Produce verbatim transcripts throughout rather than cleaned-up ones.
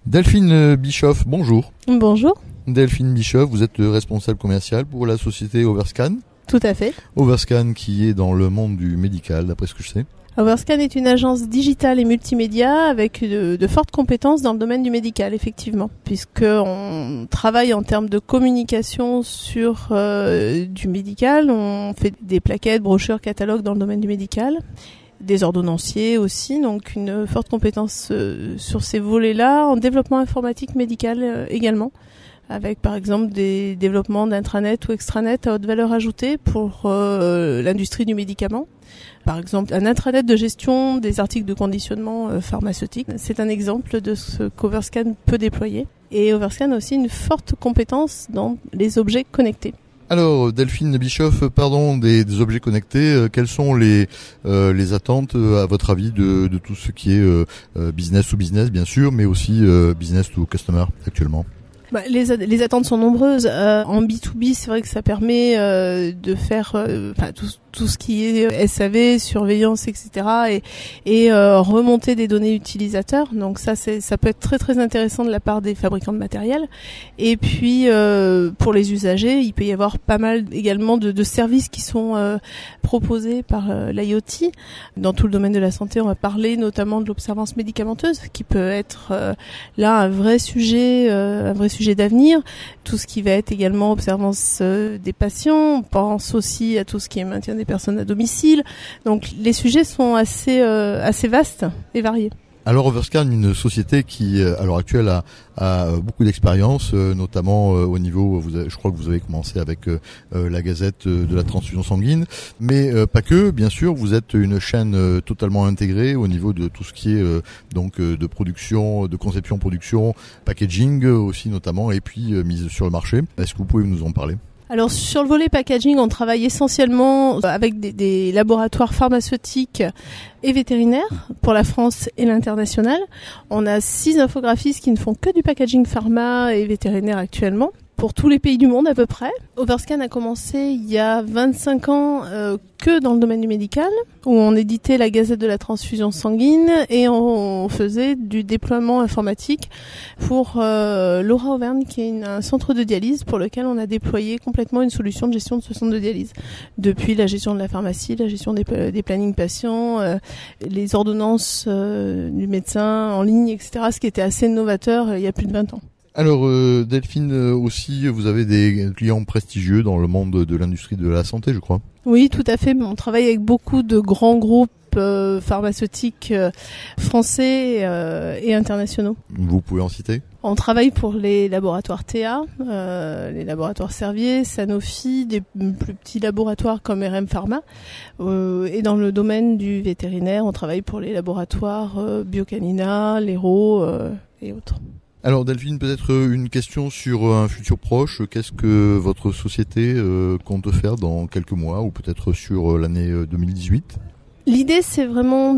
Delphine Bischoff, bonjour. Bonjour. Delphine Bischoff, vous êtes responsable commercial pour la société Overscan. Tout à fait. Overscan qui est dans le monde du médical, d'après ce que je sais. Overscan est une agence digitale et multimédia avec de, de fortes compétences dans le domaine du médical, effectivement, puisqu'on travaille en termes de communication sur euh, du médical. On fait des plaquettes, brochures, catalogues dans le domaine du médical. Des ordonnanciers aussi, donc une forte compétence euh, sur ces volets-là, en développement informatique médical euh, également, avec par exemple des développements d'intranet ou extranet à haute valeur ajoutée pour euh, l'industrie du médicament. Par exemple, un intranet de gestion des articles de conditionnement euh, pharmaceutique. C'est un exemple de ce qu'Overscan peut déployer. Et Overscan a aussi une forte compétence dans les objets connectés. Alors, Delphine Bischoff, pardon, des, des objets connectés, euh, quelles sont les euh, les attentes, euh, à votre avis, de, de tout ce qui est euh, business to business, bien sûr, mais aussi euh, business to customer actuellement? Bah, les, les attentes sont nombreuses. Euh, en B deux B, c'est vrai que ça permet euh, de faire euh, tout, tout ce qui est S A V, surveillance, et cetera, et, et euh, remonter des données utilisateurs. Donc ça, c'est, ça peut être très très intéressant de la part des fabricants de matériel. Et puis euh, pour les usagers, il peut y avoir pas mal également de, de services qui sont euh, proposés par euh, l'IoT. Dans tout le domaine de la santé, on va parler notamment de l'observance médicamenteuse, qui peut être euh, là un vrai sujet, euh, un vrai sujet d'avenir, tout ce qui va être également observance euh, des patients, on pense aussi à tout ce qui est maintien des personnes à domicile. Donc les sujets sont assez euh, assez vastes et variés. Alors Overscan, une société qui à l'heure actuelle a, a beaucoup d'expérience, euh, notamment euh, au niveau, vous avez, je crois que vous avez commencé avec euh, la Gazette de la transfusion sanguine, mais euh, pas que, bien sûr, vous êtes une chaîne euh, totalement intégrée au niveau de tout ce qui est euh, donc euh, de production, de conception, production, packaging aussi notamment, et puis euh, mise sur le marché. Est-ce que vous pouvez nous en parler ? Alors sur le volet packaging, on travaille essentiellement avec des, des laboratoires pharmaceutiques et vétérinaires pour la France et l'international. On a six infographistes qui ne font que du packaging pharma et vétérinaire actuellement, pour tous les pays du monde à peu près. Overscan a commencé il y a vingt-cinq ans euh, que dans le domaine du médical, où on éditait la Gazette de la transfusion sanguine et on faisait du déploiement informatique pour euh, Laura Auvergne, qui est une, un centre de dialyse pour lequel on a déployé complètement une solution de gestion de ce centre de dialyse. Depuis la gestion de la pharmacie, la gestion des, des plannings patients, euh, les ordonnances euh, du médecin en ligne, et cetera, ce qui était assez novateur euh, il y a plus de vingt ans. Alors euh, Delphine, euh, aussi, vous avez des clients prestigieux dans le monde de l'industrie de la santé, je crois. Oui, tout à fait. On travaille avec beaucoup de grands groupes euh, pharmaceutiques euh, français euh, et internationaux. Vous pouvez en citer ? On travaille pour les laboratoires T A, euh, les laboratoires Servier, Sanofi, des plus petits laboratoires comme R M Pharma. Euh, et dans le domaine du vétérinaire, on travaille pour les laboratoires euh, Biocanina, Lero euh, et autres. Alors Delphine, peut-être une question sur un futur proche. Qu'est-ce que votre société euh, compte faire dans quelques mois ou peut-être sur l'année deux mille dix-huit ? L'idée, c'est vraiment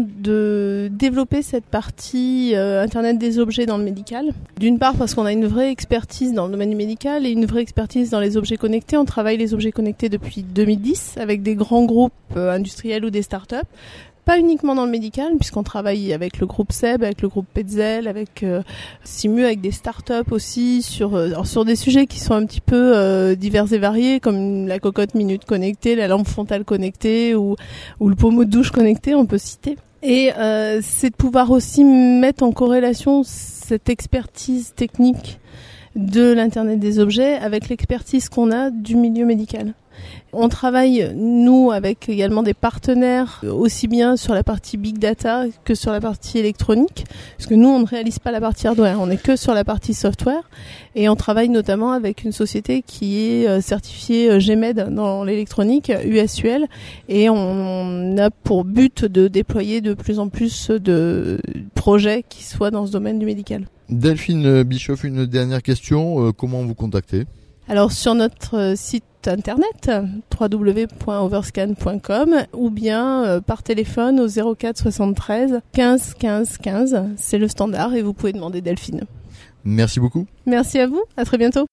de développer cette partie euh, Internet des objets dans le médical. D'une part, parce qu'on a une vraie expertise dans le domaine du médical et une vraie expertise dans les objets connectés. On travaille les objets connectés depuis deux mille dix avec des grands groupes euh, industriels ou des startups. Pas uniquement dans le médical, puisqu'on travaille avec le groupe Seb, avec le groupe Petzel, avec euh, Simu, avec des startups aussi, sur euh, sur des sujets qui sont un petit peu euh, divers et variés, comme la cocotte minute connectée, la lampe frontale connectée ou, ou le pommeau de douche connecté, on peut citer. Et euh, c'est de pouvoir aussi mettre en corrélation cette expertise technique de l'Internet des objets avec l'expertise qu'on a du milieu médical. On travaille, nous, avec également des partenaires, aussi bien sur la partie big data que sur la partie électronique, parce que nous, on ne réalise pas la partie hardware, on n'est que sur la partie software, et on travaille notamment avec une société qui est certifiée G M E D dans l'électronique, U S U L, et on a pour but de déployer de plus en plus de projets qui soient dans ce domaine du médical. Delphine Bischoff, une dernière question, euh, comment vous contacter ? Alors sur notre site internet w w w point overscan point com ou bien euh, par téléphone au zéro quatre soixante-treize quinze quinze quinze, c'est le standard et vous pouvez demander Delphine. Merci beaucoup. Merci à vous, à très bientôt.